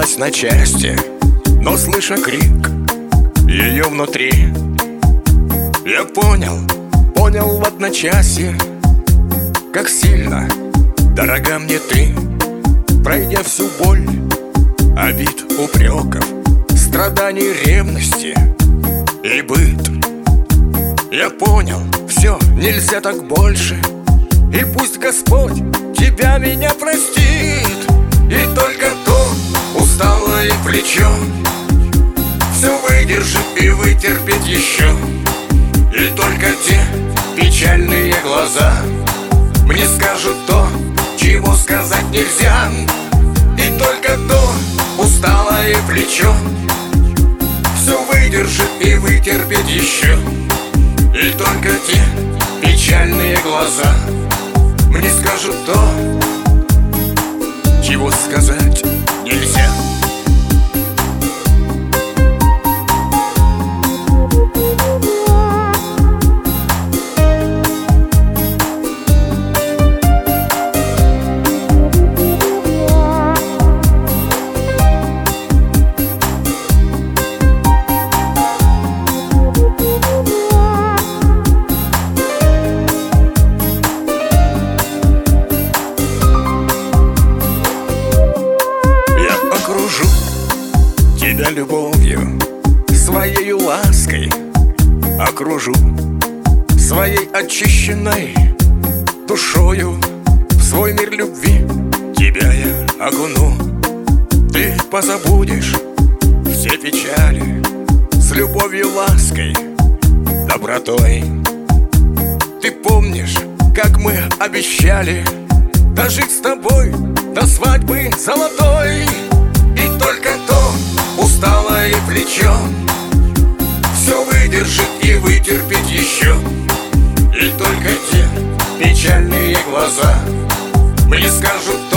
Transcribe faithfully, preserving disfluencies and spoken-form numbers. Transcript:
разлетелась на части, но слыша крик ее внутри, я понял, понял в одночасье, как сильно дорога мне ты. Пройдя всю боль, обид, упреков, страданий, ревности и быт, я понял, все, нельзя так больше. И пусть Господь тебя, меня простит. И только то усталое плечо все выдержит и вытерпит еще. И только те печальные глаза мне скажут то, чего сказать нельзя. И только то усталое плечо все выдержит и вытерпит еще. И только те печальные глаза мне скажут то, чего сказать нельзя. Тебя любовью, своей лаской окружу, своей очищенной душою в свой мир любви тебя я окуну. Ты позабудешь все печали с любовью, лаской, добротой. Ты помнишь, как мы обещали дожить с тобой до свадьбы золотой. И только то усталое плечо все выдержит и вытерпит еще. И только те печальные глаза мне скажут то,